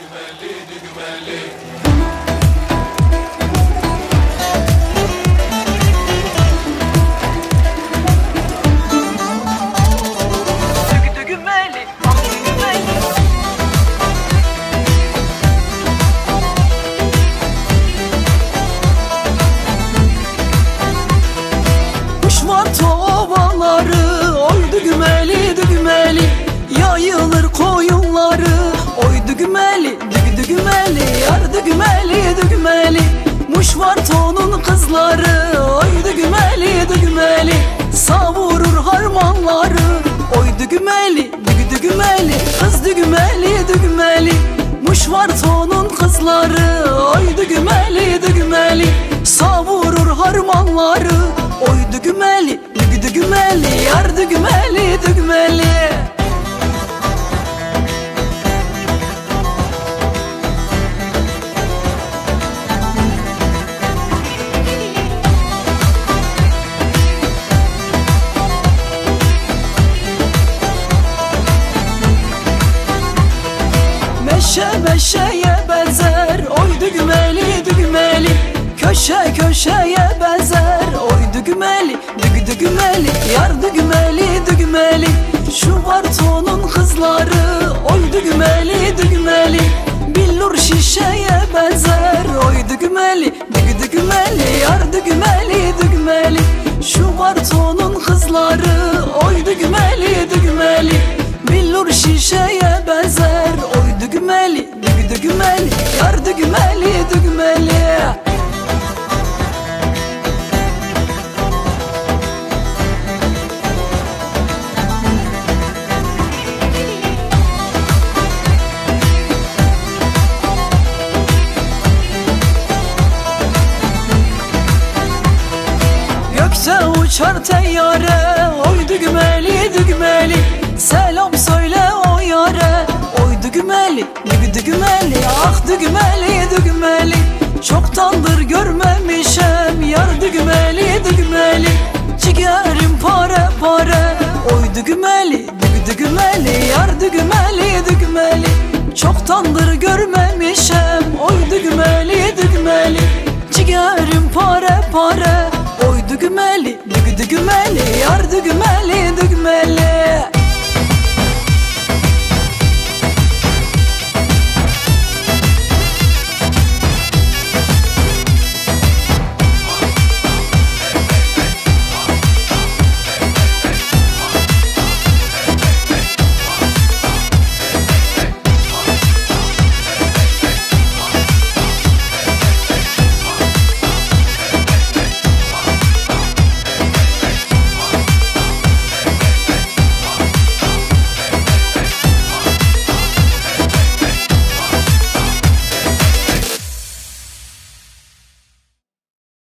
Yayılır koyunları, oy dügümeli, dügümeli, yar dügümeli, dügümeli. Muşvarto'nun kızları, oy dügümeli, dügümeli, savurur harmanları, oy dügümeli, dügümeli, kız dügümeli, dügümeli. Muşvarto'nun kızları, oy dügümeli, dügümeli, savurur harmanları, oy dügümeli, dügümeli, yar dügümeli, dügümeli. Meşeye benzer, oy dügümeli, dügümeli, köşe köşeye benzer, oy dügümeli, dügümeli, yar dügümeli, dügümeli. Şuvarto'nun kızları, oy dügümeli, dügümeli, billur şişeye benzer, oy dügümeli, dügümeli, yar dügümeli, dügümeli. Şuvarto'nun kızları, oy dügümeli, dügümeli, billur şişeye benzer, oy dügümeli, dügümeli, yar dügümeli, dügümeli. Gökte uçar teyyare, oy dügümeli, dügümeli, selam söyle o yare, oy dügümeli, dügümeli, ah dügümeli, dügümeli. Çoktandır görmemişem yar dügümeli, dügümeli, ciğerim pare pare, oy dügümeli, dügümeli, yar dügümeli, dügümeli. Çoktandır görmemişem, oy dügümeli, dügümeli, ciğerim pare pare, oy dügümeli, dügümeli, yar dügümeli, dügümeli.